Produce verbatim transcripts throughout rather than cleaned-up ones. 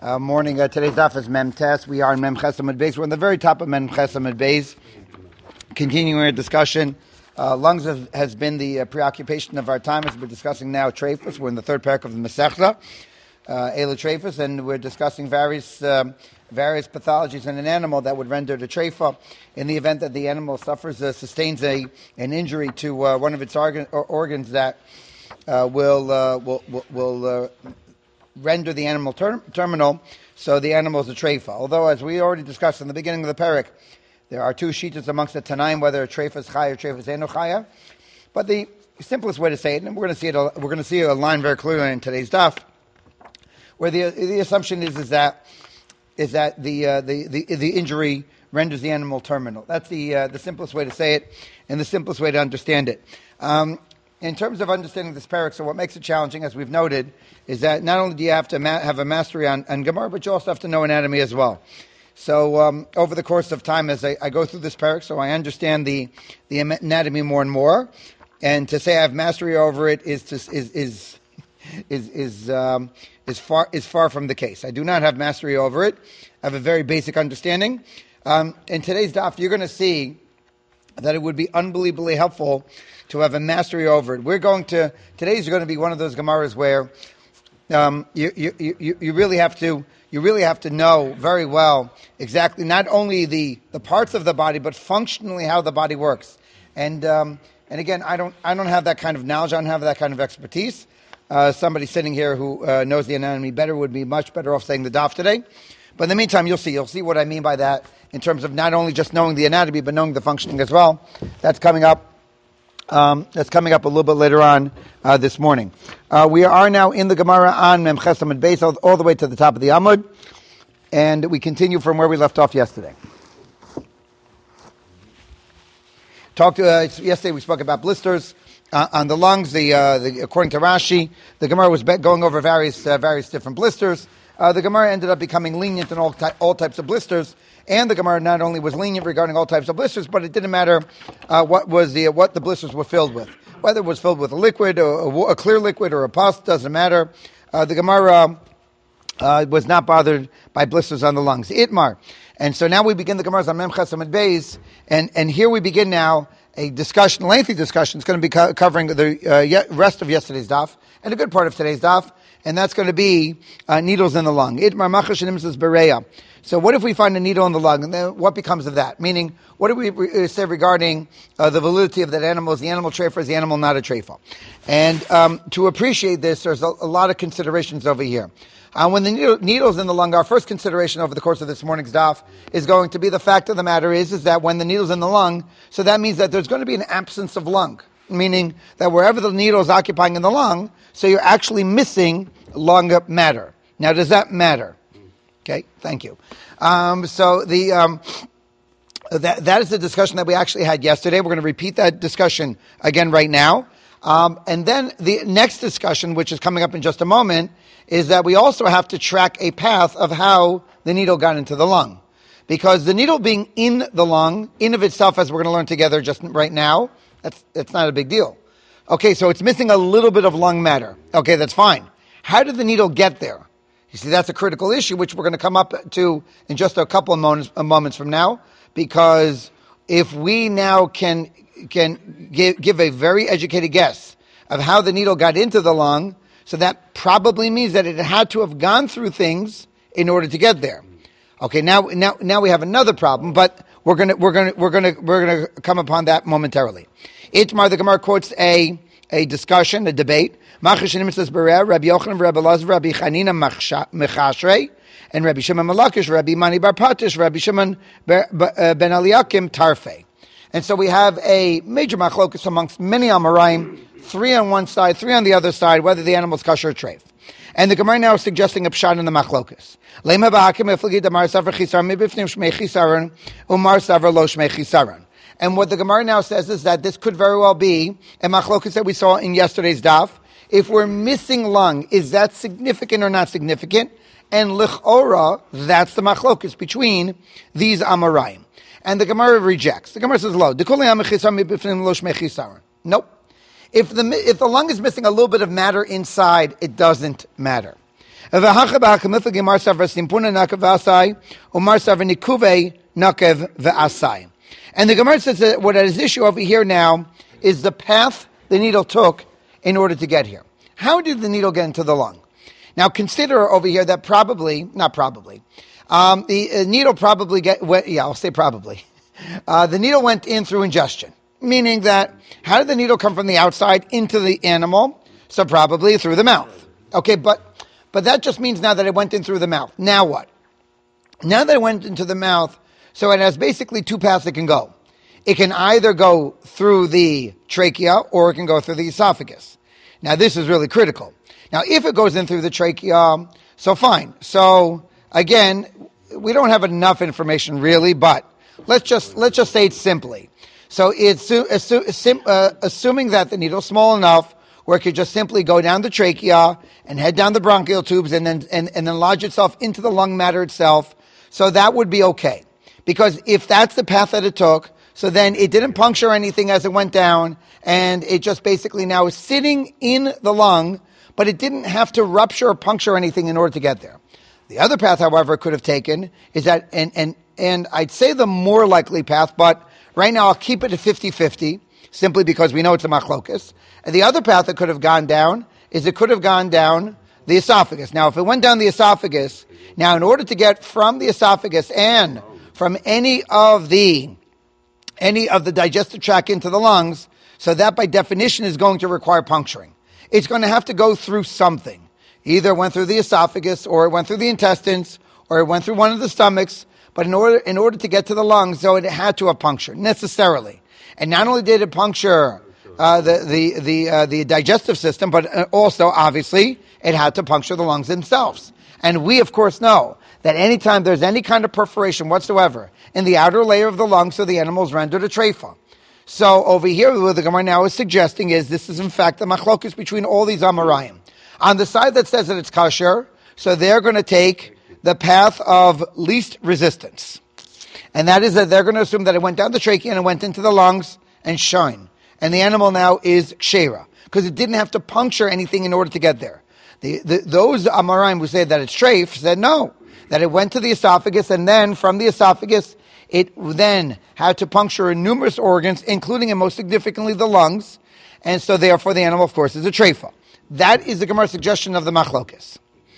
Uh, morning. Uh, today's daf is Mem Tes. We are in Mem Ches Amud Beis. We're on the very top of Mem Ches Amud Beis. Continuing our discussion. Uh, lungs have, has been the uh, preoccupation of our time as we're discussing now Treifus. We're in the third parak of the Masechta, uh, Ela Treifus, and we're discussing various um, various pathologies in an animal that would render the treifa in the event that the animal suffers, uh, sustains a an injury to uh, one of its organ, or organs that uh, will uh, will will, will uh, render the animal ter- terminal, so the animal is a treifa. Although, as we already discussed in the beginning of the parak, there are two shittas amongst the Tanaim whether a treifa is chaya or treifa is eno chaya. But the simplest way to say it, and we're going to see it, we're going to see a line very clearly in today's daf, where the the assumption is is that is that the uh, the, the the injury renders the animal terminal. That's the uh, the simplest way to say it, and the simplest way to understand it. Um, In terms of understanding this parak, so what makes it challenging, as we've noted, is that not only do you have to ma- have a mastery on, on Gemara, but you also have to know anatomy as well. So um, over the course of time, as I, I go through this parak, so I understand the the anatomy more and more, and to say I have mastery over it is to, is is is is um, is far is far from the case. I do not have mastery over it. I have a very basic understanding. Um, in today's daf, you're going to see that it would be unbelievably helpful to have a mastery over it. We're going to, today's going to be one of those Gemaras where um, you, you, you, you really have to, you really have to know very well exactly not only the, the parts of the body, but functionally how the body works. And um, and again, I don't I don't have that kind of knowledge. I don't have that kind of expertise. Uh, somebody sitting here who uh, knows the anatomy better would be much better off saying the daf today. But in the meantime, you'll see. You'll see what I mean by that in terms of not only just knowing the anatomy, but knowing the functioning as well. That's coming up. Um, that's coming up a little bit later on uh, this morning. Uh, we are now in the Gemara on Mem Ches Amud Beis, all, all the way to the top of the Amud, and we continue from where we left off yesterday. Talked to, uh, yesterday we spoke about blisters uh, on the lungs. The, uh, the according to Rashi, the Gemara was going over various uh, various different blisters. Uh, the Gemara ended up becoming lenient in all ty- all types of blisters. And the Gemara not only was lenient regarding all types of blisters, but it didn't matter uh, what was the what the blisters were filled with, whether it was filled with a liquid, or a, a clear liquid, or a pus. Doesn't matter. Uh, the Gemara uh, was not bothered by blisters on the lungs. Itmar, and so now we begin the Gemara on Mem Ches Amud Beis, and and here we begin now a discussion, a lengthy discussion. It's going to be co- covering the uh, ye- rest of yesterday's daf and a good part of today's daf, and that's going to be uh, needles in the lung. Itmar machash nimzas bereya. So what if we find a needle in the lung, and then what becomes of that? Meaning, what do we re- say regarding uh, the validity of that animal? Is the animal treifa? Is the animal not a treifa? And um, to appreciate this, there's a, a lot of considerations over here. Uh, when the needle, needle's in the lung, our first consideration over the course of this morning's daf is going to be the fact of the matter is, is that when the needle's in the lung, so that means that there's going to be an absence of lung, meaning that wherever the needle is occupying in the lung, so you're actually missing lung matter. Now, does that matter? Okay, thank you. Um, so the um, that that is the discussion that we actually had yesterday. We're going to repeat that discussion again right now. Um, and then the next discussion, which is coming up in just a moment, is that we also have to track a path of how the needle got into the lung. Because the needle being in the lung, in of itself, as we're going to learn together just right now, that's that's not a big deal. Okay, so it's missing a little bit of lung matter. Okay, that's fine. How did the needle get there? You see, that's a critical issue, which we're going to come up to in just a couple of moments, moments from now, because if we now can can give, give a very educated guess of how the needle got into the lung, so that probably means that it had to have gone through things in order to get there. Okay, now now now we have another problem, but we're gonna we're gonna we're gonna we're gonna come upon that momentarily. Itmar, the Gemara quotes a a discussion, a debate. Machash says Rabbi Yochanan, Rabbi Elazar, Rabbi Chanina Mechashrei, and Rabbi Shimon Malakish, Rabbi Mani Bar Patish, Rabbi Shimon Ben Eliakim Tarfei. And so we have a major machlokus amongst many Amoraim, three on one side, three on the other side, whether the animal is kosher or treif. And the Gemara now is suggesting a pshat in the machlokus. Lema ba'akim eflagi damar savar chisaron mibifnim shmei chisaron umar savar lo shmei chisaron. And what the Gemara now says is that this could very well be a machlokus that we saw in yesterday's daf. If we're missing lung, is that significant or not significant? And lichora, that's the machlokus between these Amoraim. And the Gemara rejects. The Gemara says, "Lo, nope. If the if the lung is missing a little bit of matter inside, it doesn't matter. And the Gemara says that what is issue over here now is the path the needle took in order to get here. How did the needle get into the lung? Now consider over here that probably, not probably, um, the uh, needle probably get, went, yeah, I'll say probably. Uh, the needle went in through ingestion, meaning that how did the needle come from the outside into the animal? So probably through the mouth. Okay, but but that just means now that it went in through the mouth. Now what? Now that it went into the mouth, so it has basically two paths it can go. It can either go through the trachea or it can go through the esophagus. Now this is really critical. Now if it goes in through the trachea, so fine. So again, we don't have enough information really, but let's just let's just say it simply. So it's assu- uh, assuming that the needle's small enough where it could just simply go down the trachea and head down the bronchial tubes and then and, and then lodge itself into the lung matter itself. So that would be okay. Because if that's the path that it took, so then it didn't puncture anything as it went down, and it just basically now is sitting in the lung, but it didn't have to rupture or puncture anything in order to get there. The other path, however, it could have taken is that, and and and I'd say the more likely path, but right now I'll keep it at fifty-fifty, simply because we know it's a machlokas. And the other path that could have gone down is it could have gone down the esophagus. Now, if it went down the esophagus, now in order to get from the esophagus and from any of the any of the digestive tract into the lungs, so that by definition is going to require puncturing. It's going to have to go through something. Either it went through the esophagus, or it went through the intestines, or it went through one of the stomachs, but in order in order to get to the lungs, so it had to have punctured, necessarily. And not only did it puncture uh, the the the, uh, the digestive system, but also, obviously, it had to puncture the lungs themselves. And we, of course, know that anytime there's any kind of perforation whatsoever in the outer layer of the lung, so the animal is rendered a treifa. So over here, what the Gemara now is suggesting is this is in fact the machlokus between all these Amarayim. On the side that says that it's kosher, so they're going to take the path of least resistance. And that is that they're going to assume that it went down the trachea and it went into the lungs and shine. And the animal now is kshera, because it didn't have to puncture anything in order to get there. The, the, those Amarayim who say that it's treif said no, that it went to the esophagus, and then from the esophagus, it then had to puncture numerous organs, including and most significantly the lungs, and so therefore the animal, of course, is a treifa. That is the Gemara suggestion of the machlokes.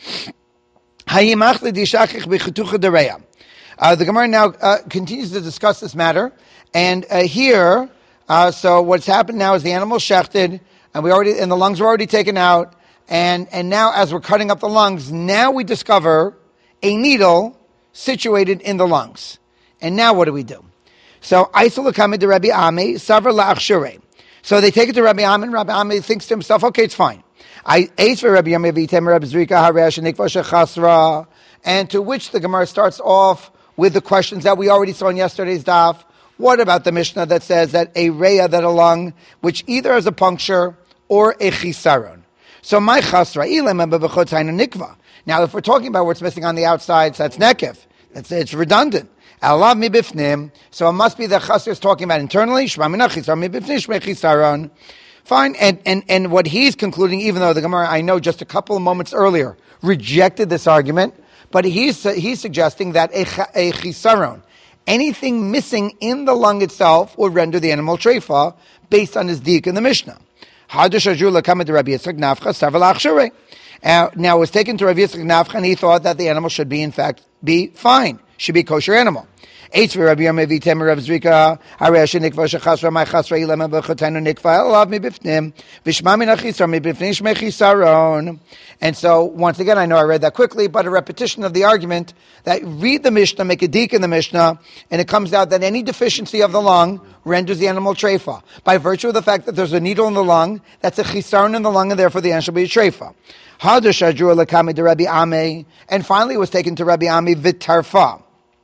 Uh, the Gemara now uh, continues to discuss this matter, and uh, here, uh, so what's happened now is the animal shechted, and we already, and the lungs were already taken out, and and now as we're cutting up the lungs, now we discover a needle situated in the lungs. And now what do we do? So, Aisalakame de Rabbi Ame, Savra La'achshure. So they take it to Rabbi Ame, and Rabbi Ame thinks to himself, okay, it's fine. I ate for Rabbi Ame, Vitem, Rabbi Zrika, Haresh, and Nikva Shechasra. And to which the Gemara starts off with the questions that we already saw in yesterday's daf. What about the Mishnah that says that a reya, that a lung, which either has a puncture or a chisaron? So, my chasra, ilem b'chotzayin nikva. Now, if we're talking about what's missing on the outside, so that's nekev. That's, it's redundant. Alav mi bifnim. So it must be that chasr is talking about internally. Shma mina chisar mi bifnim shmei chisaron. Fine. And, and, and what he's concluding, even though the Gemara, I know just a couple of moments earlier, rejected this argument, but he's, he's suggesting that a, a chisaron, anything missing in the lung itself, will render the animal treifa based on his dik in the Mishnah. Hadush ajur l'kamed Rabbi Yitzchak Nafcha savar la'achshure. Uh, now it was taken to Rav Yitzchak Nafcha, and he thought that the animal should be, in fact, be fine, should be a kosher animal. Eitz for Rabbi Yirmiyah Vitem Rav Zrika Haresh Nikva Shechasra My Chasra Ilema B'Chotenu Nikva Elav Mi Bifnim Vishma Min Achisar Mi Bifnim Shmei Chisaron. And so once again, I know I read that quickly, but a repetition of the argument that read the Mishnah, make a dik in the Mishnah, and it comes out that any deficiency of the lung renders the animal treifa by virtue of the fact that there's a needle in the lung. That's a chisaron in the lung, and therefore the animal shall be a treifa. Hadush Ajur Lekame de Rabbi Ame, and finally it was taken to Rabbi Ame Vitarfa.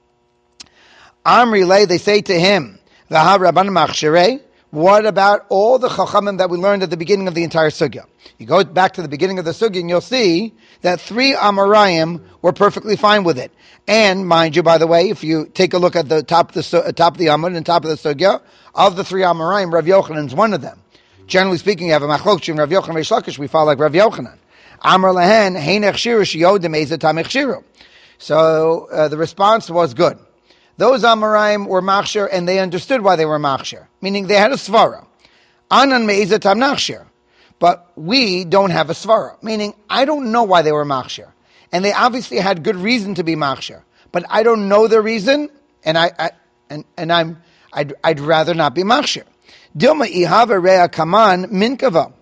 Amri lay, they say to him, V'ha Rabban Machshirei, what about all the chachamim that we learned at the beginning of the entire sugya? You go back to the beginning of the sugya and you'll see that three Amarayim were perfectly fine with it. And mind you, by the way, if you take a look at the top of the, uh, top of the Amud and top of the sugya, of the three Amarayim, Rav Yochanan is one of them. Generally speaking, you have a machlok between Rav Yochanan and Reish Lakish, we follow like Rav Yochanan. Amar lahen hein echshiru sheyodem eza tam echshiru. So uh, the response was good. Those Amoraim were machshir, and they understood why they were machshir, meaning they had a svara. Anan me'eza tam nachshir. But we don't have a svara, meaning I don't know why they were machshir. And they obviously had good reason to be machshir, but I don't know the reason, and I, I and, and I'm I'd, I'd rather not be machshir. Dilma ihava rea kaman minkava.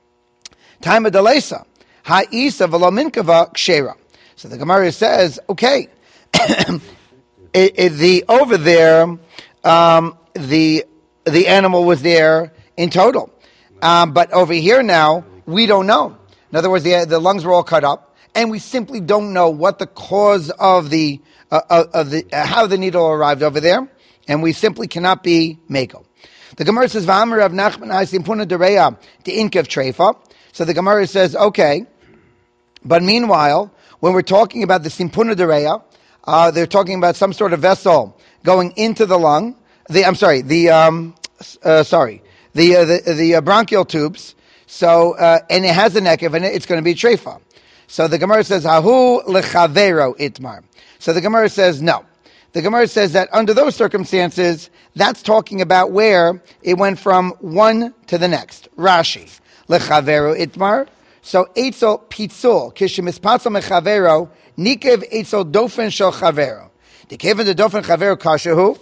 Time of delesa. Ha'isa v'lo minkava kshera. So the Gemara says, okay, it, it, the over there, um, the the animal was there in total, um, but over here now we don't know. In other words, the the lungs were all cut up, and we simply don't know what the cause of the uh, of the uh, how the needle arrived over there, and we simply cannot be mako. The Gemara says, "V'amar Rav Nachman ha'simpuna dereya de'inkev treifa." So the Gemara says, okay, but meanwhile, when we're talking about the simpuna dereya, uh, they're talking about some sort of vessel going into the lung. The I'm sorry, the um, uh, sorry, the uh, the, the uh, bronchial tubes. So uh, and it has a nekev in it. It's going to be treifa. So the Gemara says, "Hahu lechavero itmar." So the Gemara says, no. The Gemara says that under those circumstances, that's talking about where it went from one to the next. Rashi lechavero itmar. So eitzel pitzul kishimispatzel mechavero nikev eitzel dofen shel chavero. The keven the dofen chavero kashahu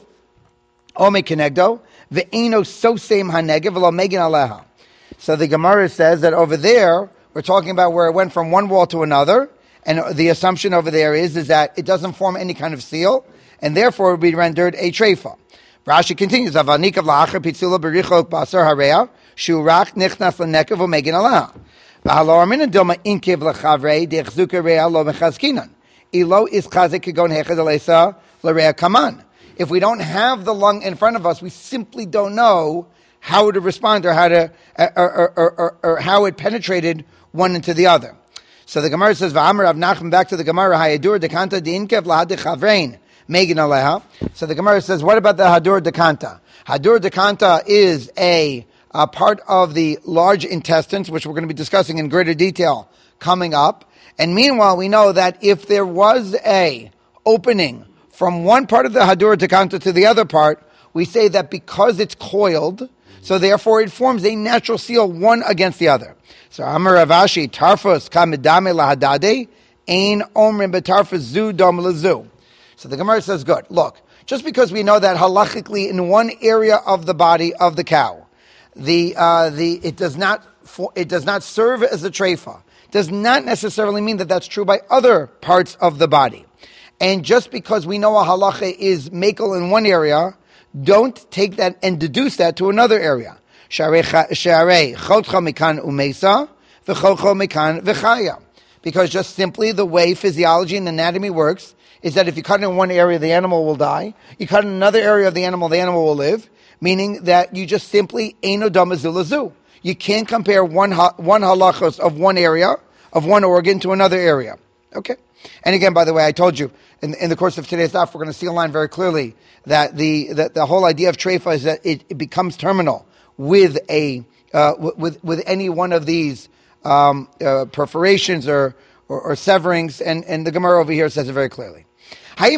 ome kenegdo ve'eno sosem hanegev v'lo megin aleha. So the Gemara says that over there we're talking about where it went from one wall to another, and the assumption over there is is that it doesn't form any kind of seal, and therefore it would be rendered a treifa. Rashi continues, Avanikav la'acher pitzula berichok basar hareya shurach nichnas lenekev u'megin aleha. V'halo armina dilma inkev lechavrei dechzuka rea lo mechazkinan. Ilo is chazik kagon hechad alesa l'rea kaman. If we don't have the lung in front of us, we simply don't know how to respond or how to or, or, or, or, or how it penetrated one into the other. So the Gemara says, "V'amar Rav Nachman," back to the Gemara, "Hayadur dekanta diinkev lahad chavrein megin aleha." So the Gemara says, what about the hadur dekanta? Hadur dekanta is a, a part of the large intestines, which we're going to be discussing in greater detail coming up. And meanwhile, we know that if there was a opening from one part of the hadur dekanta to the other part, we say that because it's coiled, so therefore it forms a natural seal one against the other. So Amar Rav Ashi, tarfus kamidame lahadade, ein omrim betarfus zu dom lezu. So the Gemara says, good. Look, just because we know that halachically in one area of the body of the cow, the uh, the it does not for, it does not serve as a treifa, does not necessarily mean that that's true by other parts of the body. And just because we know a halacha is makel in one area, don't take that and deduce that to another area. Because just simply the way physiology and anatomy works is that if you cut in one area, the animal will die. You cut in another area of the animal, the animal will live. Meaning that you just simply eino damazulazu. You can't compare one one halachos of one area, of one organ to another area. Okay? And again, by the way, I told you, in, in the course of today's daf, we're going to see a line very clearly that the, that the whole idea of treifa is that it, it becomes terminal with a, uh, with, with any one of these, um, uh, perforations or, or, or severings, and, and the Gemara over here says it very clearly. Uh,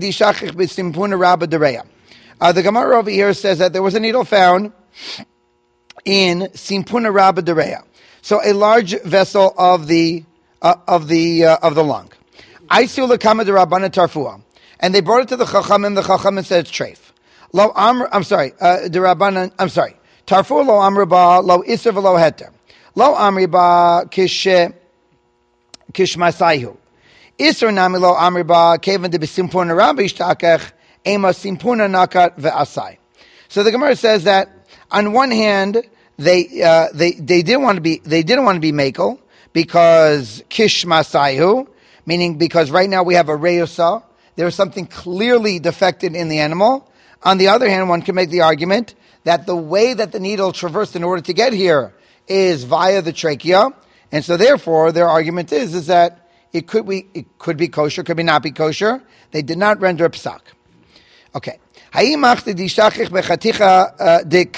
the Gemara over here says that there was a needle found in Simpuna Rabba Dereya. So a large vessel of the, uh, of the, uh, of the lung. Aisu lekama de Rabbana Tarfua. And they brought it to the Chachamim, the Chachamim said it's treif. Lo amr, I'm sorry, uh, de Rabbana, I'm sorry. Tarfua lo amr ba, lo iser v'lo heter. Lo amri ba kish, kish masayhu. Iser nami lo amri ba, kevan de besimpuna rabbi ishtakech, ema simpuna nakat ve'asai. So the Gemara says that, on one hand, they, uh, they, they didn't want to be, they didn't want to be makel, because kish masayhu, meaning because right now we have a reusa, there is something clearly defected in the animal. On the other hand, one can make the argument that the way that the needle traversed in order to get here is via the trachea, and so therefore their argument is is that it could be it could be kosher, could be not be kosher. They did not render a psak. Okay.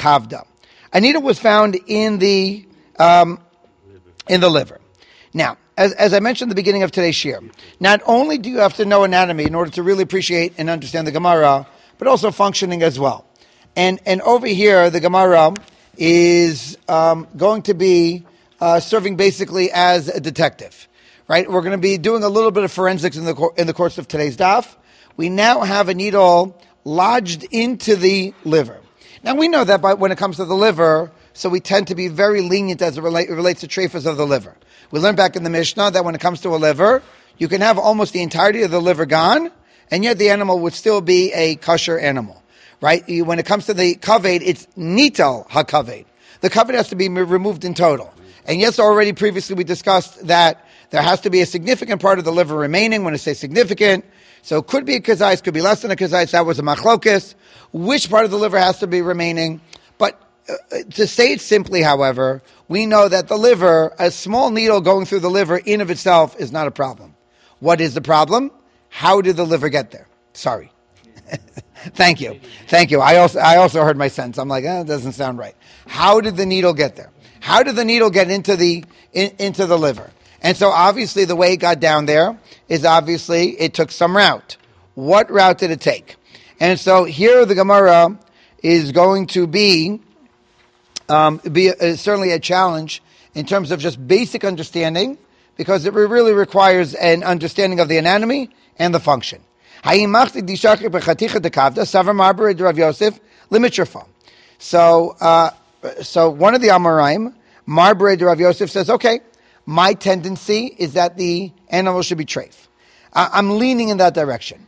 A needle was found in the um, in the liver. Now, as, as I mentioned at the beginning of today's shir, not only do you have to know anatomy in order to really appreciate and understand the Gemara, but also functioning as well. And and over here, the Gemara is um, going to be uh, serving basically as a detective, right? We're going to be doing a little bit of forensics in the in the course of today's daf. We now have a needle lodged into the liver. Now we know that by, when it comes to the liver, so we tend to be very lenient as it, relate, it relates to trephas of the liver. We learned back in the Mishnah that when it comes to a liver, you can have almost the entirety of the liver gone, and yet the animal would still be a kosher animal, right? You, when it comes to the kaved, it's nital hakaved. The kaved has to be removed in total. And yes, already previously we discussed that there has to be a significant part of the liver remaining. When I say significant, so it could be a kazais, could be less than a kazais. That was a machlokis. Which part of the liver has to be remaining? But uh, to say it simply, however, we know that the liver, a small needle going through the liver in of itself is not a problem. What is the problem? How did the liver get there? Sorry. Thank you. Thank you. I also I also heard my sentence. I'm like, eh, it doesn't sound right. How did the needle get there? How did the needle get into the in, into the liver? And so obviously the way it got down there is obviously it took some route. What route did it take? And so here the Gemara is going to be um, be a, certainly a challenge in terms of just basic understanding, because it really requires an understanding of the anatomy and the function. So, uh, so one of the Amoraim, Marbre de Rav Yosef, says, okay, my tendency is that the animal should be treif. I- I'm leaning in that direction.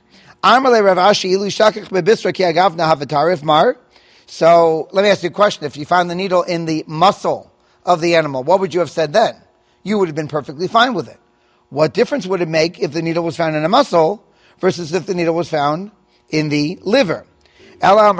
So let me ask you a question. If you found the needle in the muscle of the animal, what would you have said then? You would have been perfectly fine with it. What difference would it make if the needle was found in a muscle versus if the needle was found in the liver? So Rav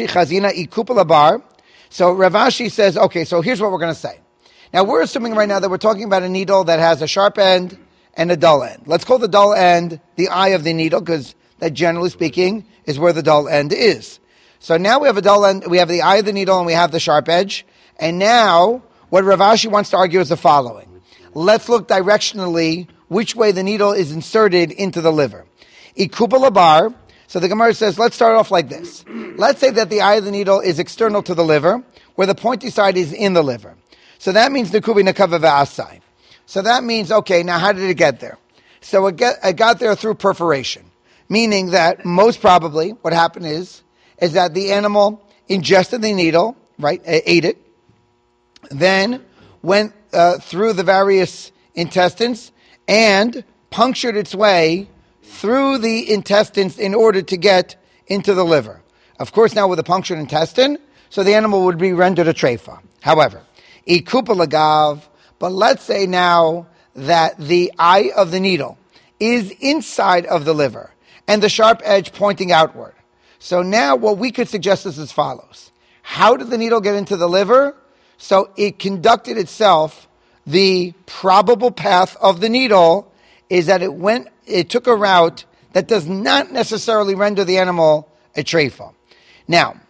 Ashi says, okay, so here's what we're going to say. Now we're assuming right now that we're talking about a needle that has a sharp end and a dull end. Let's call the dull end the eye of the needle, because that, generally speaking, is where the dull end is. So now we have a dull end, we have the eye of the needle and we have the sharp edge. And now what Rav Ashi wants to argue is the following. Let's look directionally which way the needle is inserted into the liver. Ikuba labar. So the Gemara says, let's start off like this. Let's say that the eye of the needle is external to the liver, where the pointy side is in the liver. So that means nekubi nekava v'asai. So that means, okay, now how did it get there? So it, get, it got there through perforation, meaning that most probably what happened is, is that the animal ingested the needle, right, ate it, then went uh, through the various intestines and punctured its way through the intestines in order to get into the liver. Of course, now with a punctured intestine, so the animal would be rendered a treifa. However, ikupa lagav, but let's say now that the eye of the needle is inside of the liver and the sharp edge pointing outward. So now what we could suggest is as follows. How did the needle get into the liver? So it conducted itself, the probable path of the needle is that it went, it took a route that does not necessarily render the animal a treifa. Now,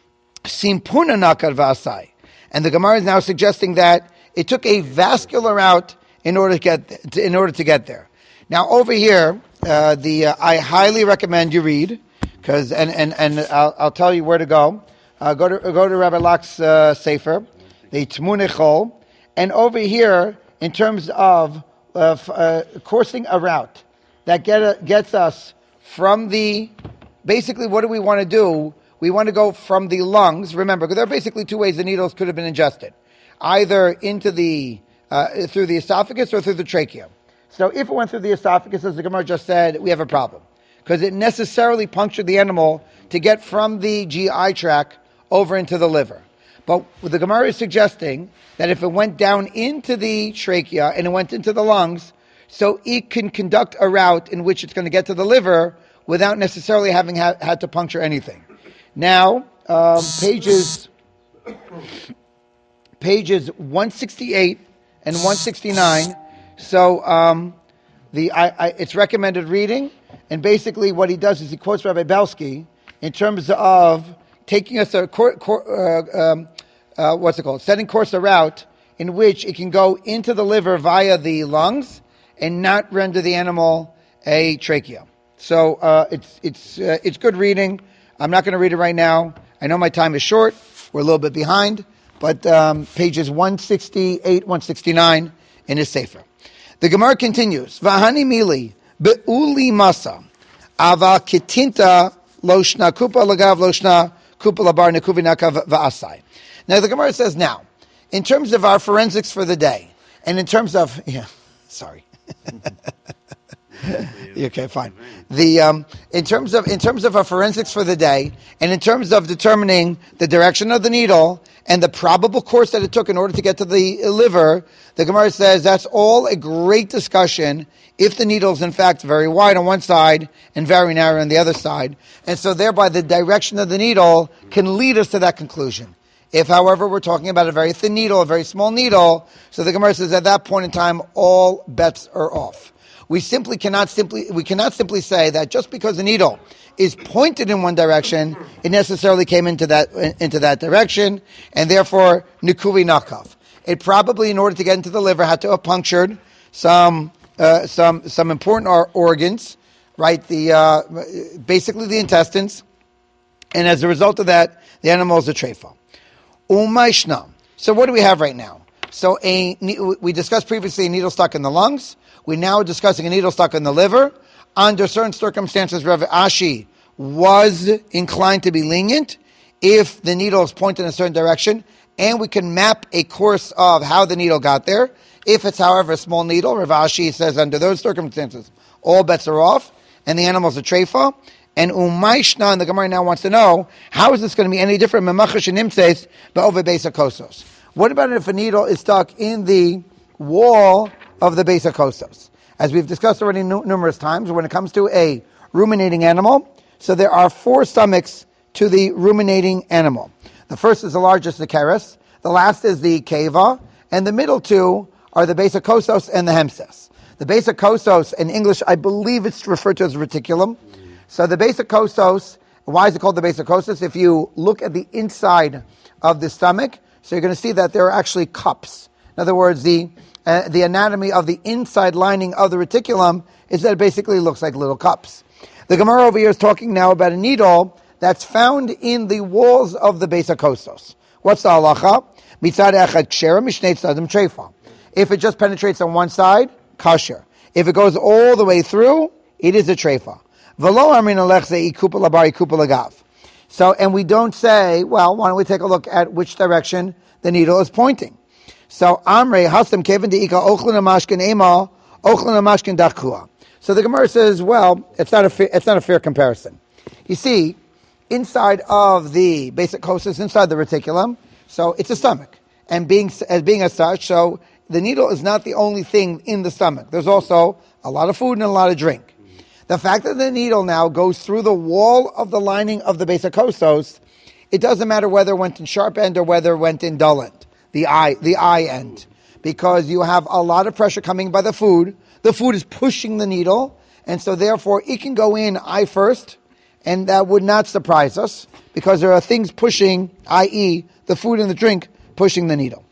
simpuna nakar vasai, and the Gemara is now suggesting that it took a vascular route in order to get to, in order to get there. Now, over here, uh, the uh, I highly recommend you read, because and and and I'll, I'll tell you where to go. Uh, go to go to Rabbi Lach's uh, sefer, the Tmunei Chol, and over here, in terms of uh, uh, coursing a route that get a, gets us from the, basically, what do we want to do? We want to go from the lungs. Remember, there are basically two ways the needles could have been ingested, either into the uh, through the esophagus or through the trachea. So if it went through the esophagus, as the Gemara just said, we have a problem, because it necessarily punctured the animal to get from the G I tract over into the liver. But the Gemara is suggesting that if it went down into the trachea and it went into the lungs, so it can conduct a route in which it's going to get to the liver without necessarily having ha- had to puncture anything. Now, um, pages pages one sixty-eight and one sixty-nine. So um, the I, I, it's recommended reading, and basically what he does is he quotes Rabbi Belsky in terms of taking us a cor- cor- uh, um, uh, what's it called? Setting course a route in which it can go into the liver via the lungs, and not render the animal a trachea. So uh, it's it's uh, it's good reading. I'm not going to read it right now. I know my time is short. We're a little bit behind, but um, pages one sixty-eight, one sixty-nine in his sefer. The Gemara continues. V'hani mili be'uli masa ava kitinta loshna kupa lagav loshna kupa labar nekuvinaka v'asai. Now the Gemara says, now, in terms of our forensics for the day, and in terms of yeah, sorry. Okay, fine. The um, in terms of in terms of our forensics for the day, and in terms of determining the direction of the needle and the probable course that it took in order to get to the liver, the Gemara says that's all a great discussion if the needle is in fact very wide on one side and very narrow on the other side, and so thereby the direction of the needle can lead us to that conclusion. If, however, we're talking about a very thin needle, a very small needle, so the Gemara says at that point in time all bets are off. We simply cannot simply we cannot simply say that just because the needle is pointed in one direction, it necessarily came into that into that direction, and therefore nikuvi nakav. It probably, in order to get into the liver, had to have punctured some uh, some some important or- organs, right? The uh, basically the intestines, and as a result of that, the animal is a treifa. Umayshna. So what do we have right now? So a we discussed previously a needle stuck in the lungs. We're now discussing a needle stuck in the liver. Under certain circumstances, Rav Ashi was inclined to be lenient if the needle is pointed in a certain direction, and we can map a course of how the needle got there. If it's, however, a small needle, Rav Ashi says under those circumstances, all bets are off, and the animal's a treifa. And Umayshna, and the Gemara now wants to know, how is this going to be any different? What about if a needle is stuck in the wall of the base of kosos? As we've discussed already n- numerous times, when it comes to a ruminating animal, so there are four stomachs to the ruminating animal. The first is the largest, the keres. The last is the keva. And the middle two are the base of kosos and the hemses. The base of kosos, in English, I believe it's referred to as reticulum. So the base of kosos, why is it called the base of kosos? If you look at the inside of the stomach, so you're going to see that there are actually cups. In other words, the uh, the anatomy of the inside lining of the reticulum is that it basically looks like little cups. The Gemara over here is talking now about a needle that's found in the walls of the base of kosos. What's the halacha? Mitzad echad kshera, mishnei tzadim treifa. If it just penetrates on one side, kasher. If it goes all the way through, it is a treifa. So, and we don't say, well, why don't we take a look at which direction the needle is pointing? So, Amre hasam kevin deika ochlin amashkin ema ochlin amashkin dachua. So the Gemara says, well, it's not a fair, it's not a fair comparison. You see, inside of the basic kosos, inside the reticulum, so it's a stomach, and being as being as such, so the needle is not the only thing in the stomach. There's also a lot of food and a lot of drink. The fact that the needle now goes through the wall of the lining of the base of kosos, it doesn't matter whether it went in sharp end or whether it went in dull end, the eye, the eye end, because you have a lot of pressure coming by the food. The food is pushing the needle, and so therefore it can go in eye first, and that would not surprise us, because there are things pushing, that is, the food and the drink, pushing the needle.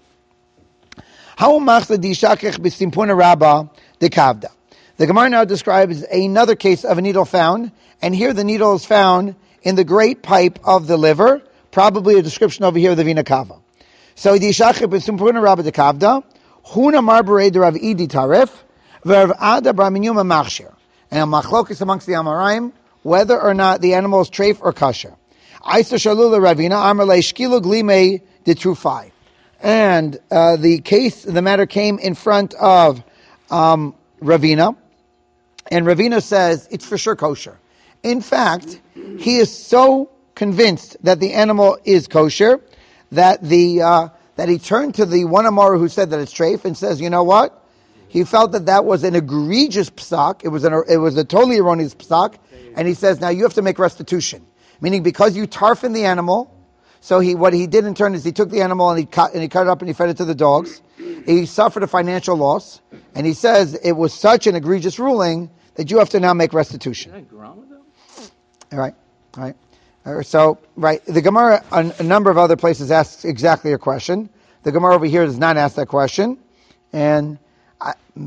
How machla dishakech b'simpuna rabba dekavda. The Gemara now describes another case of a needle found, and here the needle is found in the great pipe of the liver, probably a description over here of the vena cava. So, dishakech b'simpuna rabba dekavda, huna marbarei de Rav Idi tarif, v'Rav Ada bar minyuma machshir. And a machlokes amongst the Amoraim, whether or not the animal is treif or kasher. Aisa shalula ravina amar leishkilu glime de trufai. And uh, the case, the matter came in front of um, Ravina, and Ravina says it's for sure kosher. In fact, he is so convinced that the animal is kosher that the uh, that he turned to the one Amora who said that it's treif and says, you know what? He felt that that was an egregious psak. It was an it was a totally erroneous psak, and he says now you have to make restitution, meaning because you tarfin the animal. So he, what he did in turn is he took the animal and he cut and he cut it up and he fed it to the dogs. He suffered a financial loss, and he says it was such an egregious ruling that you have to now make restitution. Can I grow with them? All right, all right. Uh, so, right, the Gemara, a, a number of other places asks exactly a question. The Gemara over here does not ask that question, and I,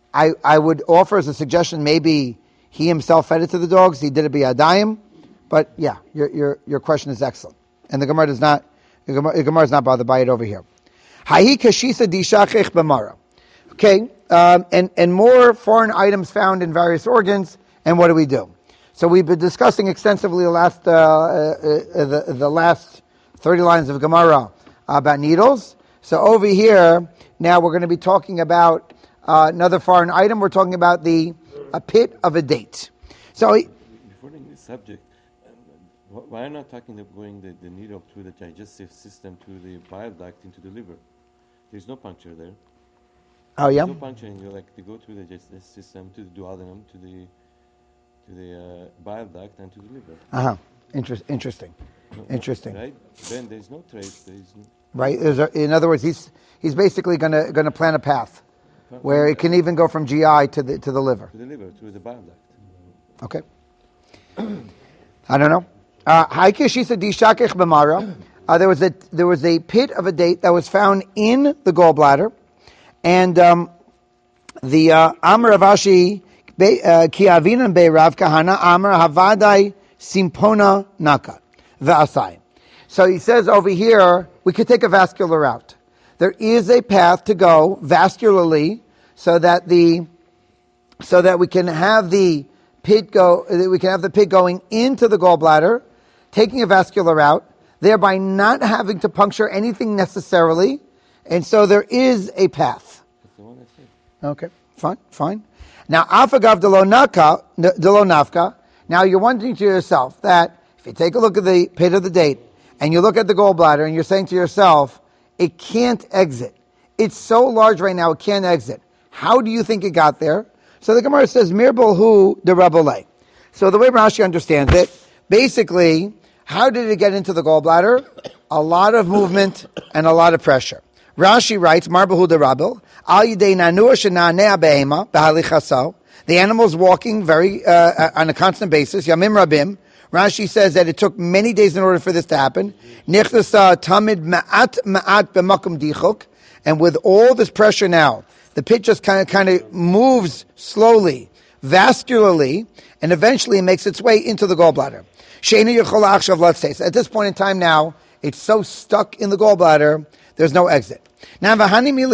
I, I would offer as a suggestion, maybe he himself fed it to the dogs. He did it biyadayim. But yeah, your your your question is excellent. And the Gemara does not, the Gemara, the Gemara is not bothered by it over here. Hahi kashisa dishachech b'mara. Okay, um, and, and more foreign items found in various organs, and what do we do? So we've been discussing extensively the last, uh, uh, the, the last thirty lines of Gemara about needles. So over here, now we're going to be talking about uh, another foreign item. We're talking about the a pit of a date. So before the subject, why are not talking about going the, the needle through the digestive system to the bile duct into the liver? There's no puncture there. Oh yeah. There's no puncture, and you like to go through the digestive system to the duodenum, to the to the uh, bile duct, and to the liver. Uh huh. Inter- interesting. No, interesting. Right? Then there's no trace. There's no right. There's a, in other words, he's he's basically going to going to plan a path where it can even go from G I to the to the liver. To the liver, to the bile duct. Okay. I don't know. Uh, uh, there was a there was a pit of a date that was found in the gallbladder, and um, the uh, Amar Ravashi ki avinan be Rav Kahana Amar Havadai Simpona Naka V'asai. So he says over here we could take a vascular route. There is a path to go vascularly, so that the so that we can have the pit go we can have the pit going into the gallbladder, taking a vascular route, thereby not having to puncture anything necessarily, and so there is a path. That's the one I said. Okay, fine, fine. Now, afagav delo nafka. Now, you're wondering to yourself that if you take a look at the pit of the date and you look at the gallbladder and you're saying to yourself, it can't exit. It's so large right now, it can't exit. How do you think it got there? So the Gemara says, Mirbal hu de Rabbalei. So the way Rashi understands it, basically, how did it get into the gallbladder? A lot of movement and a lot of pressure. Rashi writes, Marbahu de Rabbil, Al Yidei Nanua Shenanea Behema, Behalichaso. The animal's walking very, uh, on a constant basis. Yamim Rabim. Rashi says that it took many days in order for this to happen. Nichnasa Tamid Ma'at Ma'at B'makum Dichuk. And with all this pressure now, the pit just kind of, kind of moves slowly, vascularly, and eventually it makes its way into the gallbladder. Let's say, so at this point in time now, it's so stuck in the gallbladder, there's no exit. Now, now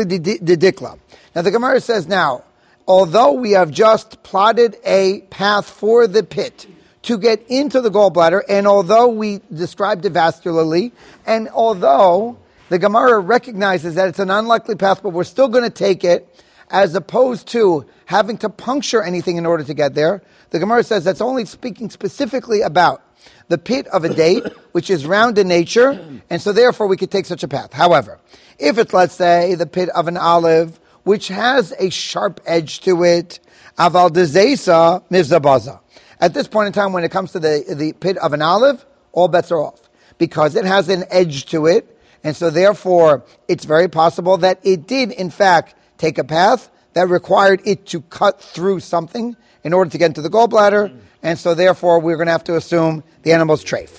the Gemara says now, although we have just plotted a path for the pit to get into the gallbladder, and although we described it vascularly, and although the Gemara recognizes that it's an unlikely path, but we're still going to take it, as opposed to having to puncture anything in order to get there, the Gemara says that's only speaking specifically about the pit of a date, which is round in nature, and so therefore we could take such a path. However, if it's, let's say, the pit of an olive, which has a sharp edge to it, aval dezeisa mivzabaza. At this point in time, when it comes to the, the pit of an olive, all bets are off, because it has an edge to it, and so therefore it's very possible that it did, in fact, take a path that required it to cut through something in order to get into the gallbladder, and so therefore we're going to have to assume the animal's treif.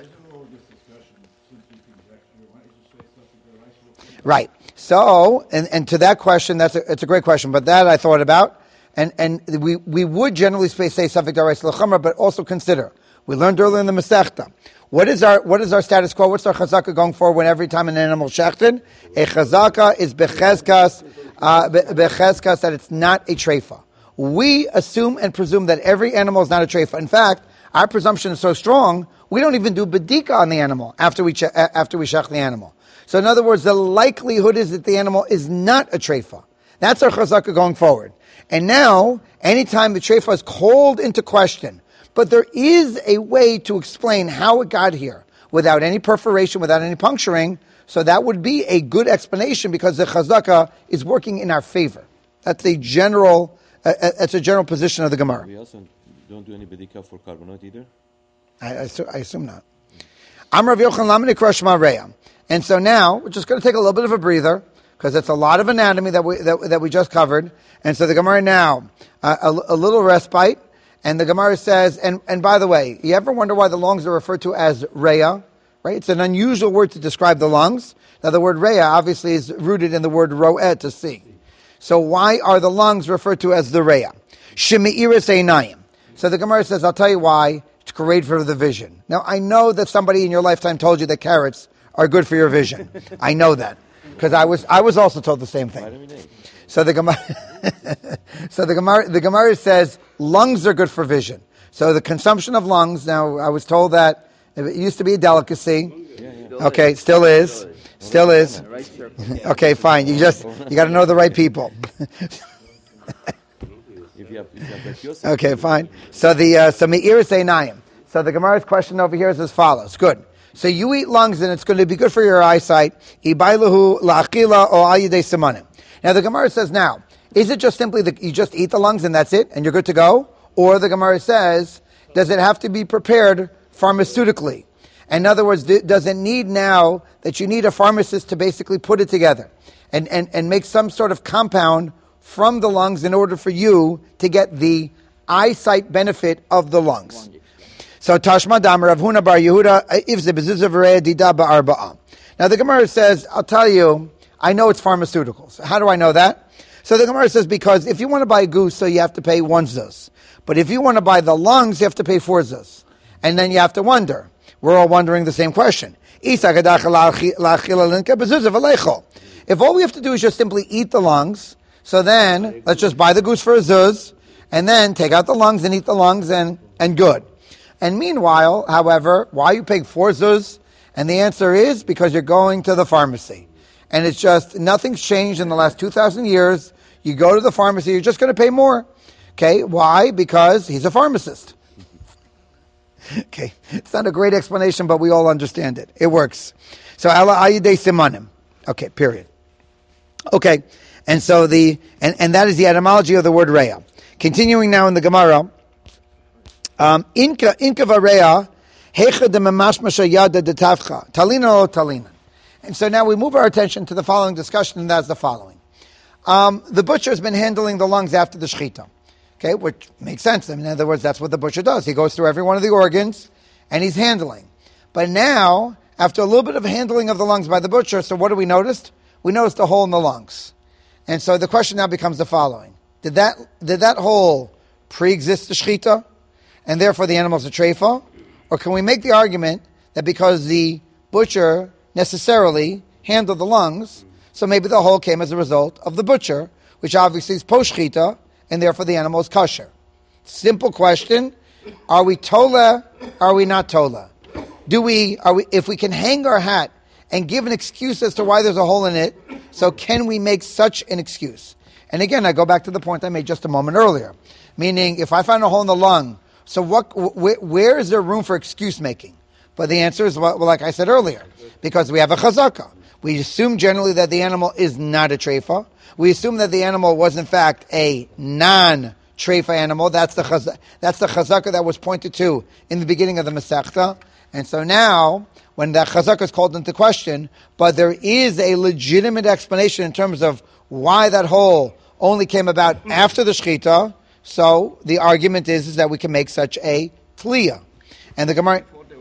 Right. So, and, and to that question, that's a, it's a great question, but that I thought about, and, and we, we would generally say Safek Darais L'Chumra, but also consider, we learned earlier in the Masechta, what is our what is our status quo? What's our chazaka going for when every time an animal shechted? A chazaka is becheskas, uh, becheskas that it's not a treifa. We assume and presume that every animal is not a treifa. In fact, our presumption is so strong, we don't even do bedika on the animal after we che- after we shech the animal. So in other words, the likelihood is that the animal is not a treifa. That's our chazaka going forward. And now, anytime the treifa is called into question, but there is a way to explain how it got here without any perforation, without any puncturing, so that would be a good explanation because the chazaka is working in our favor. That's a general, uh, that's a general position of the Gemara. We also don't do any bedika for carbonate either? I, I, I assume not. Amar Rav Yochanan Lamini Krashma Reya. And so now, we're just going to take a little bit of a breather, because it's a lot of anatomy that we that, that we just covered. And so the Gemara now, uh, a, a little respite, and the Gemara says, and, and by the way, you ever wonder why the lungs are referred to as Reya? Right? It's an unusual word to describe the lungs. Now the word Reya obviously is rooted in the word Ro'eh, to see. So why are the lungs referred to as the reya? Shemi'iris einayim. So the Gemara says, I'll tell you why. It's great for the vision. Now, I know that somebody in your lifetime told you that carrots are good for your vision. I know that. Because I was I was also told the same thing. So the Gemara So the Gemara the Gemara says lungs are good for vision. So the consumption of lungs, now I was told that it used to be a delicacy. Okay, still is. Still is. Okay, fine. You just you got to know the right people. Okay, fine. So the uh, so me'iris einayim. So the Gemara's question over here is as follows. Good. So you eat lungs and it's going to be good for your eyesight. Ibailahu la'achila o al yedei simanim. Now the Gemara says, now, is it just simply that you just eat the lungs and that's it and you're good to go? Or the Gemara says, does it have to be prepared pharmaceutically? In other words, does it need now that you need a pharmacist to basically put it together and, and, and make some sort of compound from the lungs in order for you to get the eyesight benefit of the lungs? So Tashma Damar Rav Huna Bar Yehuda Ivze Bezuza V'Reya Dida Ba'arba'a. Now the Gemara says, I'll tell you, I know it's pharmaceuticals. How do I know that? So the Gemara says, because if you want to buy a goose, so you have to pay one zuz. But if you want to buy the lungs, you have to pay four zuz. And then you have to wonder. We're all wondering the same question. If all we have to do is just simply eat the lungs, so then let's just buy the goose for a zuz, and then take out the lungs and eat the lungs and, and good. And meanwhile, however, why are you paying four zuz? And the answer is because you're going to the pharmacy. And it's just, nothing's changed in the last two thousand years. You go to the pharmacy, you're just going to pay more. Okay, why? Because he's a pharmacist. Okay, it's not a great explanation, but we all understand it. It works. So, ala ayidei simanim. Okay, period. Okay, and so the, and, and that is the etymology of the word reya. Continuing now in the Gemara, um, inka, inka vareya, hecha de memashmasha yada de tavcha, talina o talina. And so now we move our attention to the following discussion, and that's the following. Um, the butcher has been handling the lungs after the shechita. Okay, which makes sense. I mean, in other words, that's what the butcher does. He goes through every one of the organs, and he's handling. But now, after a little bit of handling of the lungs by the butcher, so what do we notice? We noticed a hole in the lungs. And so the question now becomes the following. Did that did that hole pre-exist the shechita, and therefore the animal's a treifa? Or can we make the argument that because the butcher necessarily handled the lungs, so maybe the hole came as a result of the butcher, which obviously is post-shechita, and therefore the animal is kosher? Simple question. Are we tola? Are we not tola? Do we, are we, if we can hang our hat and give an excuse as to why there's a hole in it, so can we make such an excuse? And again, I go back to the point I made just a moment earlier. Meaning, if I find a hole in the lung, so what, wh- where is there room for excuse making? But the answer is, well, like I said earlier, because we have a chazaka. We assume generally that the animal is not a treifa. We assume that the animal was in fact a non-treifa animal. That's the chaz- that's the chazaka that was pointed to in the beginning of the Masechta. And so now, when that chazaka is called into question, but there is a legitimate explanation in terms of why that hole only came about after the shechita, so the argument is, is that we can make such a tliya. And the Gemara...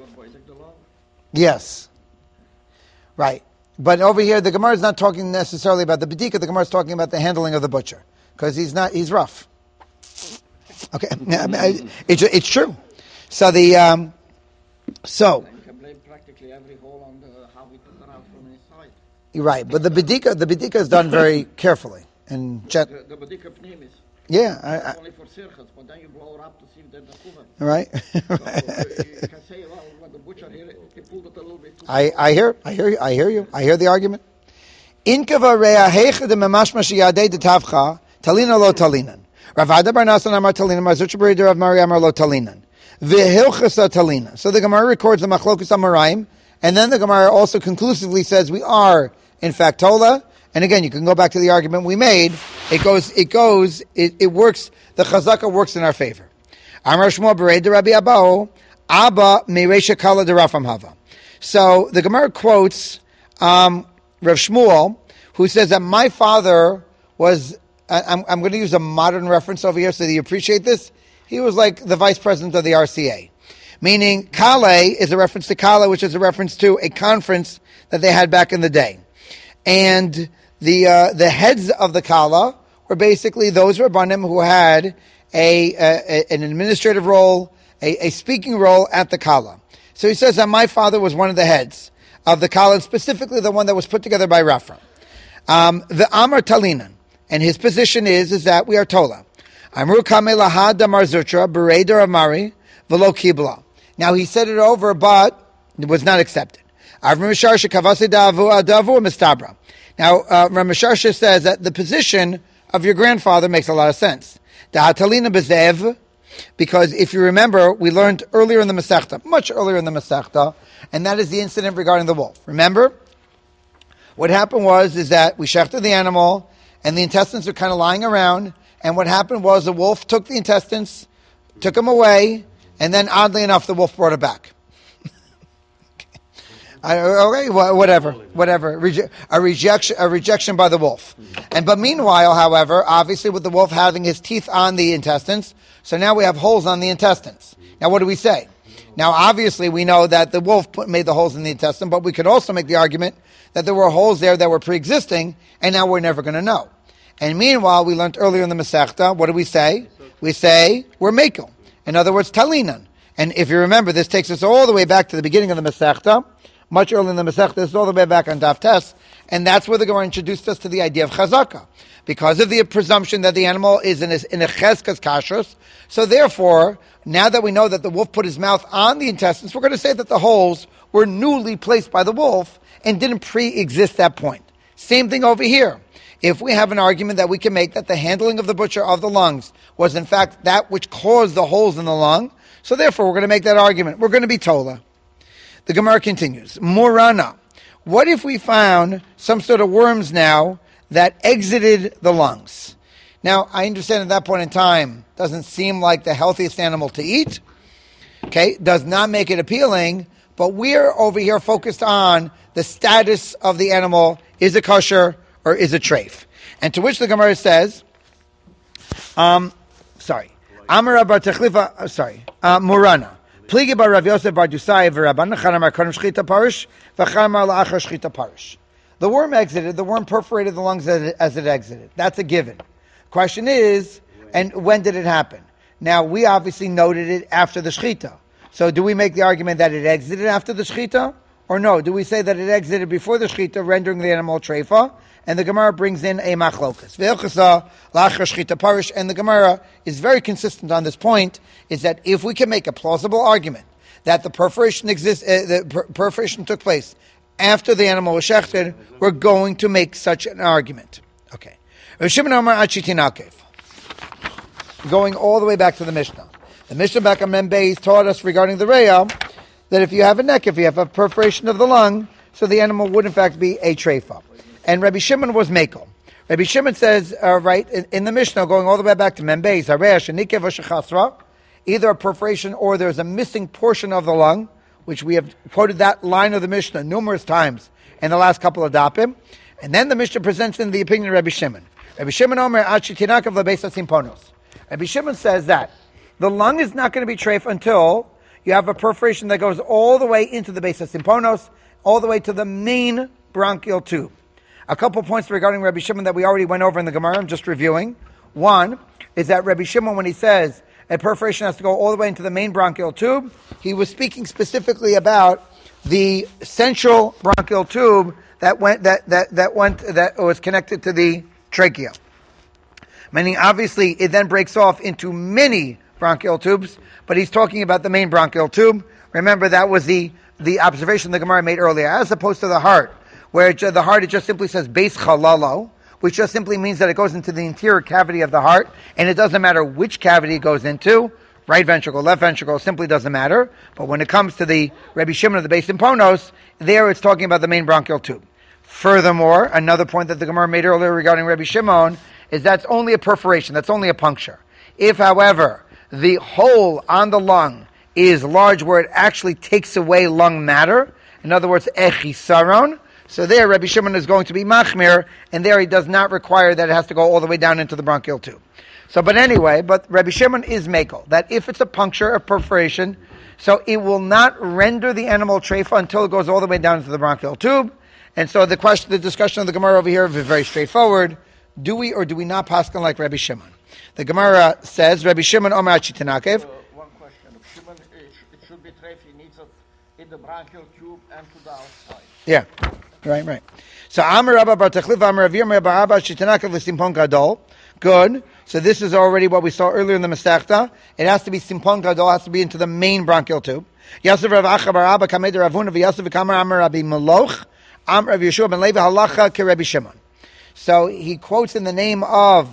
Yes. Right. But over here, the Gemara is not talking necessarily about the bedika. The Gemara is talking about the handling of the butcher, because he's not, he's rough. Okay, it's it's true. So the um, so. You can blame practically every hole on the, how we took it out from inside. You're right, but the bedika, the bedika is done very carefully and jet. The, the bedika pnimis. Yeah, I, I, only for circuits, but then you blow it up to see if there's a cover. Right. So, uh, you can say, well, when the butcher here, he pulled it a little bit too I, I hear, I hear, I hear you. I hear the argument. Inkava rea heicha de memashma sheyadei de tavcha talina lo talinan. Ravada bar Nasan amar talinan. Marzucha b'rei Rav Mari amar lo talinan. V'hilchasa talina. So the Gemara records the machlokus amoraim, and then the Gemara also conclusively says we are in fact tola. And again, you can go back to the argument we made. It goes, it goes, it, it works. The chazaka works in our favor. Amar Shmuel b'rei de Rabbi Abao Abba meresha kala de Rafam Hava. So the Gemara quotes um, Rav Shmuel, who says that my father was. I'm, I'm going to use a modern reference over here so that you appreciate this. He was like the vice president of the R C A, meaning Kale is a reference to Kala, which is a reference to a conference that they had back in the day, and the uh, the heads of the Kala were basically those Rabbanim who had a, a an administrative role, a, a speaking role at the Kala. So he says that my father was one of the heads of the Kala, and specifically the one that was put together by Rafra. Um, the Amar Talinan, and his position is is that we are Tola. Amru Kame Lahad Damar Zutra Bereder Amari Velo Kibla. Now he said it over, but it was not accepted. Avram Kavasi Davu Adavu Mistabra. Now uh, Ramasharsha says that the position of your grandfather makes a lot of sense. Da'atalina Bezev, because if you remember, we learned earlier in the Masechta, much earlier in the Masechta, and that is the incident regarding the wolf. Remember? What happened was is that we shechted the animal, and the intestines are kind of lying around, and what happened was the wolf took the intestines, took them away, and then oddly enough, the wolf brought it back. Okay, whatever, whatever. Reje- a rejection, a rejection by the wolf. And but meanwhile, however, obviously with the wolf having his teeth on the intestines, so now we have holes on the intestines. Now, what do we say? Now, obviously, we know that the wolf put, made the holes in the intestine, but we could also make the argument that there were holes there that were pre-existing, and now we're never going to know. And meanwhile, we learned earlier in the Masechta, what do we say? We say we're mekel. In other words, talinan. And if you remember, this takes us all the way back to the beginning of the Masechta. Much earlier in the Masechta, this is all the way back on Daf Tes, and that's where the Gemara introduced us to the idea of chazaka, because of the presumption that the animal is in a, in a cheskas kashrus. So therefore, now that we know that the wolf put his mouth on the intestines, we're going to say that the holes were newly placed by the wolf and didn't pre-exist that point. Same thing over here. If we have an argument that we can make that the handling of the butcher of the lungs was in fact that which caused the holes in the lung, so therefore we're going to make that argument. We're going to be tola. The Gemara continues. Morana. What if we found some sort of worms now that exited the lungs? Now, I understand at that point in time, doesn't seem like the healthiest animal to eat. Okay, does not make it appealing, but we're over here focused on the status of the animal. Is it kosher or is it treif? And to which the Gemara says, um, sorry, Amar Bar Techlifa, sorry, uh, Morana. Pligi bar Rav Yosef bar Dusai v'Rabban Nachman mar kodim shchita parish v'char mar la'achar shchita parish. The worm exited. The worm perforated the lungs as it, as it exited. That's a given. Question is, and when did it happen? Now we obviously noted it after the shchita. So do we make the argument that it exited after the shchita, or no? Do we say that it exited before the shchita, rendering the animal treifa? And the Gemara brings in a machlokas. Ve'elchasa la'achar shchita parish, and the Gemara is very consistent on this point. Is that if we can make a plausible argument that the perforation exists, uh, the per- perforation took place after the animal was shechted, we're going to make such an argument. Okay. Going all the way back to the Mishnah. The Mishnah back on Membeis taught us regarding the Reya that if you have a neck, if you have a perforation of the lung, so the animal would in fact be a treifa. And Rabbi Shimon was mekel. Rabbi Shimon says, uh, right, in, in the Mishnah, going all the way back to Membeis, Haresh and Nikev Shechasra, either a perforation or there's a missing portion of the lung, which we have quoted that line of the Mishnah numerous times in the last couple of dapim. And then the Mishnah presents in the opinion of Rabbi Shimon. Rabbi Shimon Omer Achitinakav Lebeisa Simponos. Rabbi Shimon says that the lung is not going to be treif until you have a perforation that goes all the way into the Beisa Simponos, all the way to the main bronchial tube. A couple points regarding Rabbi Shimon that we already went over in the Gemara, I'm just reviewing. One is that Rabbi Shimon, when he says a perforation has to go all the way into the main bronchial tube, he was speaking specifically about the central bronchial tube that went that that that went that was connected to the trachea. Meaning, obviously, it then breaks off into many bronchial tubes, but he's talking about the main bronchial tube. Remember, that was the the observation the Gemara made earlier, as opposed to the heart, where it, the heart it just simply says beis chalalo, which just simply means that it goes into the interior cavity of the heart, and it doesn't matter which cavity it goes into, right ventricle, left ventricle, simply doesn't matter. But when it comes to the Rabbi Shimon of the Beis Simponos, there it's talking about the main bronchial tube. Furthermore, another point that the Gemara made earlier regarding Rabbi Shimon is that's only a perforation, that's only a puncture. If, however, the hole on the lung is large where it actually takes away lung matter, in other words, echisaron, so there, Rabbi Shimon is going to be machmir, and there he does not require that it has to go all the way down into the bronchial tube. So, but anyway, but Rabbi Shimon is mekel, that if it's a puncture, a perforation, so it will not render the animal treifa until it goes all the way down into the bronchial tube. And so the question, the discussion of the Gemara over here is very straightforward. do we or do we not paskin like Rabbi Shimon? The Gemara says, Rabbi Shimon Omer Chitanakev. Uh, one question. If Shimon, it, sh- it should be treif, he needs it in the branchial tube and to the outside. Yeah, right, right. So Amar Rabba Bar Techliv Amar Rav Yirmiyah Bar Abba Chitanakev L'Simpon Gadol. Good. So this is already what we saw earlier in the Masechta. It has to be Simpon Gadol, has to be into the main bronchial tube. Yosef Rav Acha Bar Abba Kamei de Ravuna v'Yosef v'Kamar Amar Rabbi Meloch Amar Rav Yeshua ben Levi Halacha ke Rabbi Shimon. So he quotes in the name of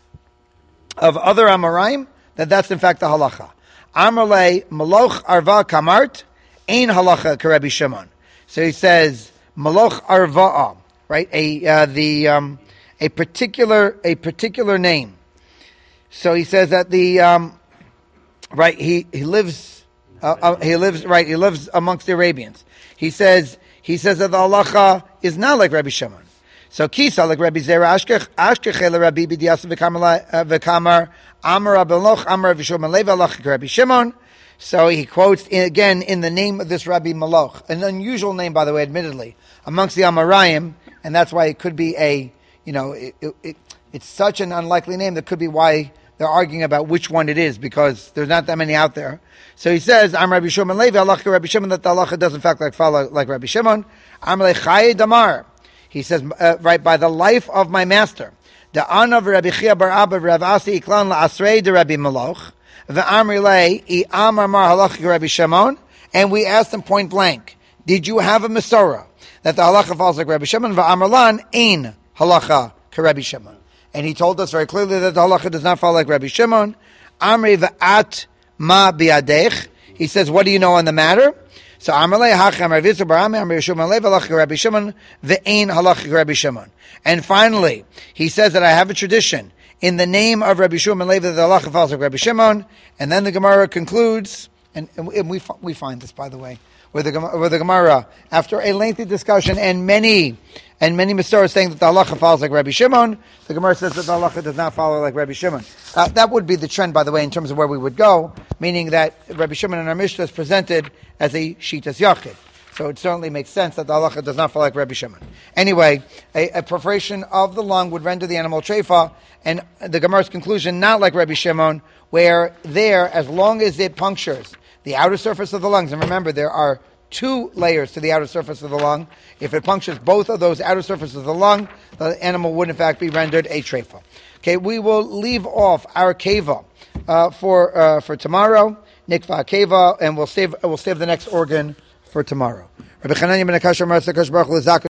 of other Amoraim that that's in fact the halacha. Amar le Meloch Arva Kamart Ein Halacha ke Rabbi Shimon. So he says Meloch Arva, right? A uh, the um, a particular a particular name. So he says that the um, right he he lives. Uh, uh, he lives right. He lives amongst the Arabians. He says he says that the halacha is not like Rabbi Shimon. So kisa like Rabbi Zera Ashkech Ashkech Rabbi B'Dias v'Kamar Amar Abelach Amar Rabbi Shimon Levi halacha Rabbi Shimon. So he quotes in, again in the name of this Rabbi Maloch, an unusual name by the way, admittedly amongst the Amoraim, and that's why it could be a you know it, it, it, it's such an unlikely name that could be why they're arguing about which one it is because there's not that many out there. So he says, I'm Rabbi Shimon Levi, halacha Rabbi Shimon, that the halacha does in fact like follow like Rabbi Shimon. I'm Chaye Damar. He says, uh, right, by the life of my master. The Anav Rabbi Chia Bar Abba Rav Asi Iklan LaAsrei de Rabbi Meloch. The Amri Lei, I Amar Mar halacha Rabbi Shimon. And we asked him point blank, did you have a Masorah that the halacha follows like Rabbi Shimon? V'Amar Lan, Ein halacha Rabbi Shimon. And he told us very clearly that the halacha does not follow like Rabbi Shimon. Amri V'at Ma biadech. He says, what do you know on the matter? So Amalei Hacham Rav Yisrael Bar Ami Amar Yeshua Malei Halacha Rabbi Shimon Ve'ein Halacha Rabbi Shimon. And finally, he says that I have a tradition in the name of Rabbi Shimon Malei that the halacha follows like Rabbi Shimon. And then the Gemara concludes, and, and we we find this by the way, where the where the Gemara, after a lengthy discussion and many and many Masorah saying that the halacha follows like Rabbi Shimon, the Gemara says that the halacha does not follow like Rabbi Shimon. Uh, that would be the trend, by the way, in terms of where we would go, meaning that Rabbi Shimon in our Mishnah is presented as a Shitas Yachid. So it certainly makes sense that the halacha does not follow like Rabbi Shimon. Anyway, a, a perforation of the lung would render the animal treifa, and the Gemara's conclusion, not like Rabbi Shimon, where there, as long as it punctures the outer surface of the lungs, and remember, there are two layers to the outer surface of the lung. If it punctures both of those outer surfaces of the lung, the animal would in fact be rendered a treifa. Okay, we will leave off our keva uh, for uh, for tomorrow, nikva keva, and we'll save we'll save the next organ for tomorrow. Rabbi Chananya ben Akash Amar Tzakash Baruch Hu